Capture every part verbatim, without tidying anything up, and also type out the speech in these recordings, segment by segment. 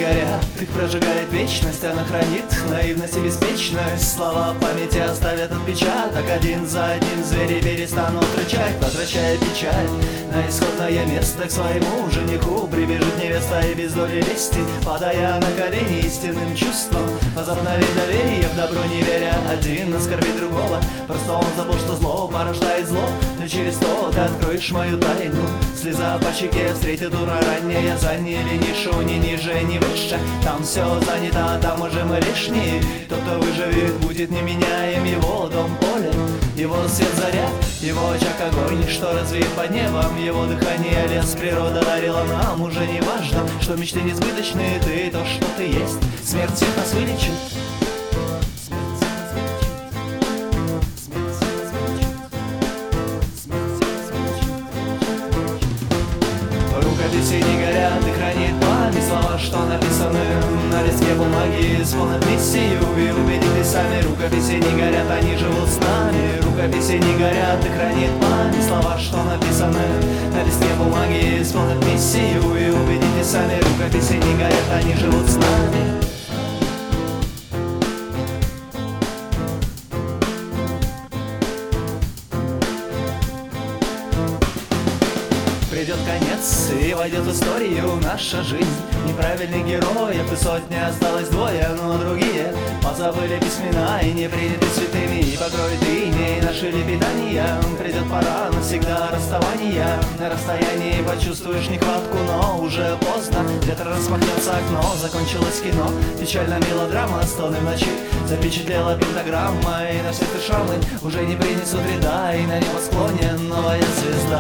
горят, их прожигает вечность. Она хранит наивность и беспечность. Слова в памяти оставят отпечаток. Один за одним звери перестанут рычать, возвращая печаль на исходное место. К своему жениху прибежит невеста и без доли лести, падая на колени истинным чувством, возобновить доверие в добро не веря. Один оскорбит другого, просто он забыл, что зло порождает зло. Но через то ты откроешь мою тайну. Слеза по щеке встретит утро раннее. Заняли нишу ни ниже, ни выше. Там все занято, а там уже мы лишние. Тот, кто выживет, будет неменяем. Его дом поле, его свет заря, его очаг огонь, что развеет под небом. Его дыхание лес, природа дарила нам. Уже не важно, что мечты несбыточные. Ты то, что ты есть, смерть всех нас вылечит. Рукописи не горят и хранит память. Слова, что написаны на листке бумаги, исполнят миссию и убедитесь сами. Рукописи не горят, они живут с нами. Рукописи не горят и хранит память. Слова, что написаны на листке бумаги, исполнят миссию и убедитесь сами. Рукописи не горят, они живут с нами. Придет конец и войдет в историю наша жизнь. Неправильных героев и сотни осталось двое, но другие позабыли письмена и не приняты святыми. И покроет иней наши лепетания. Придет пора навсегда расставания. На расстоянии почувствуешь нехватку, но уже поздно. Ветер распахнется окно, закончилось кино. Печальная мелодрама, стоны в ночи запечатлела пентаграмма. И на все эти шрамы уже не принесут вреда. И на небосклоне новая звезда.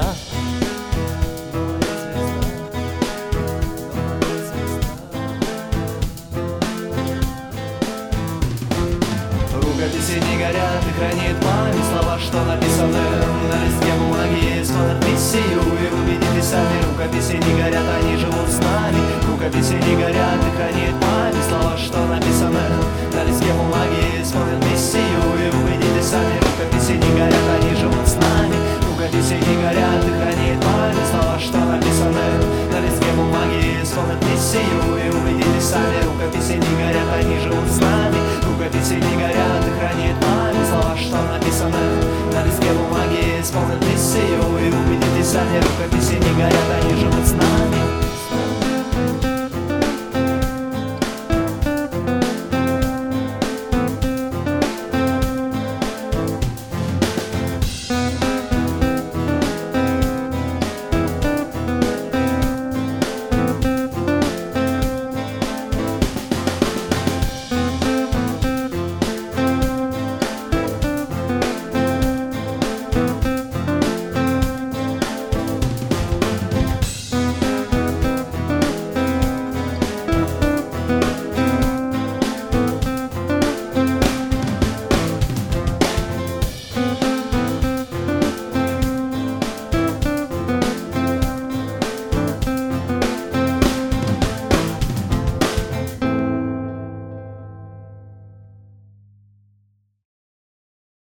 Рукописи не горят и хранит память. Слова, что написаны на листке бумаги, исполнят миссию и убедитесь сами. Рукописи не горят, они живут с нами. Рукописи не горят и хранит память. Слова, что написаны на листке бумаги, исполнят миссию и убедитесь сами. Рукописи не горят, они живут с нами. Рукописи не горят и хранит память. Слова, что написаны на листке бумаги, исполнят миссию и убедитесь сами. Рукописи не горят, они живут с нами. Рукописи не горят и хранит память. Слова, что написаны на листке бумаги, исполнят миссию и убедитесь сами. Рукописи не горят.